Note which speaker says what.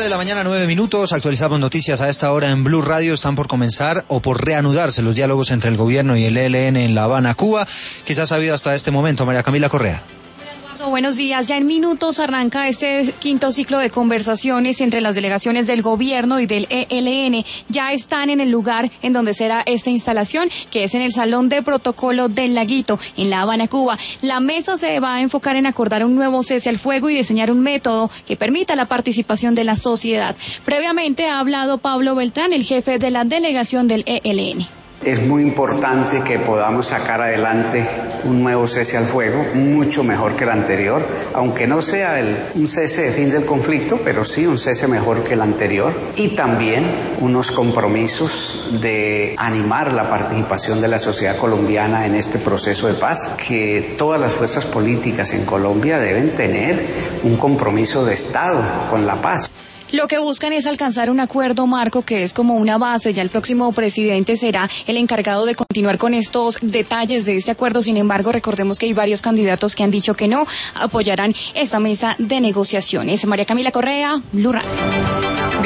Speaker 1: 9:09 a.m, actualizamos noticias a esta hora en Blue Radio. Están por comenzar o por reanudarse los diálogos entre el gobierno y el ELN en La Habana, Cuba. Quizás ha habido hasta este momento. María Camila Correa.
Speaker 2: Buenos días. Ya en minutos arranca este quinto ciclo de conversaciones entre las delegaciones del gobierno y del ELN. Ya están en el lugar en donde será esta instalación, que es en el Salón de Protocolo del Laguito, en La Habana, Cuba. La mesa se va a enfocar en acordar un nuevo cese al fuego y diseñar un método que permita la participación de la sociedad. Previamente ha hablado Pablo Beltrán, el jefe de la delegación del ELN.
Speaker 3: Es muy importante que podamos sacar adelante un nuevo cese al fuego, mucho mejor que el anterior, aunque no sea un cese de fin del conflicto, pero sí un cese mejor que el anterior, y también unos compromisos de animar la participación de la sociedad colombiana en este proceso de paz, que todas las fuerzas políticas en Colombia deben tener un compromiso de Estado con la paz.
Speaker 2: Lo que buscan es alcanzar un acuerdo marco que es como una base. Ya el próximo presidente será el encargado de continuar con estos detalles de este acuerdo. Sin embargo, recordemos que hay varios candidatos que han dicho que no apoyarán esta mesa de negociaciones. María Camila Correa, Blue Radio.